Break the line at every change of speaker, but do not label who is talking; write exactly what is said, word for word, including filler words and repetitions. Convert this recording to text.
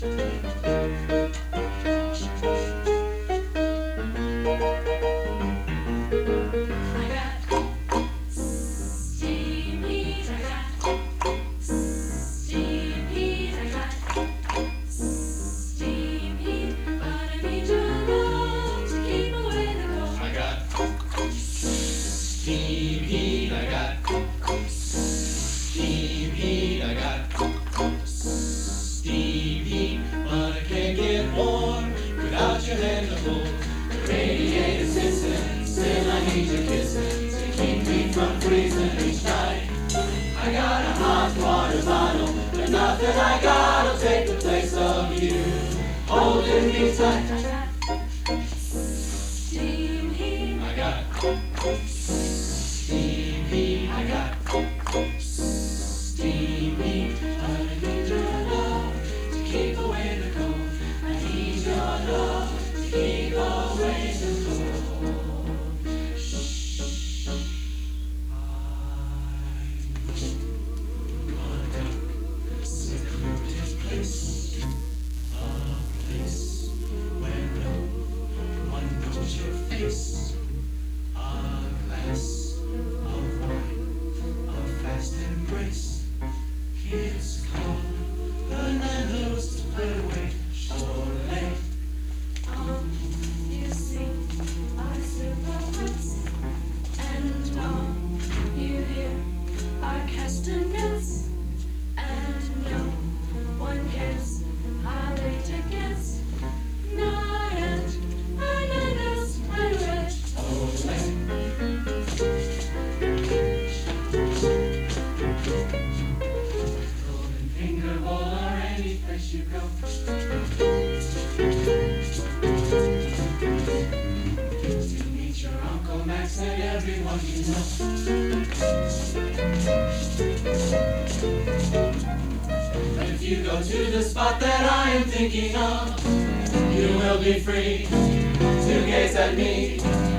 Steam heat, I got steam heat, I got steam heat, but I can't get warm without your hand to hold. The radiator's hissing, still I need your kissing to keep me from freezing each night. I got a hot water bottle, but nothing I got'll take the place of you holding me tight.
Steam heat,
I got steam heat, I got steam heat, but I need your love to keep away the cold. I need your love to keep away the cold. Shh, I want a secluded place, a place where no one knows your face. A glass of wine, a fast embrace. Kids call bananas to play away. Surely,
um, you see our silhouettes, and all you hear are castanets, and no one cares how late it gets. Not at bananas and red.
golden finger bowl or any place you go. To meet your Uncle Max and everyone you know. If you go to the spot that I am thinking of, you will be free to gaze at me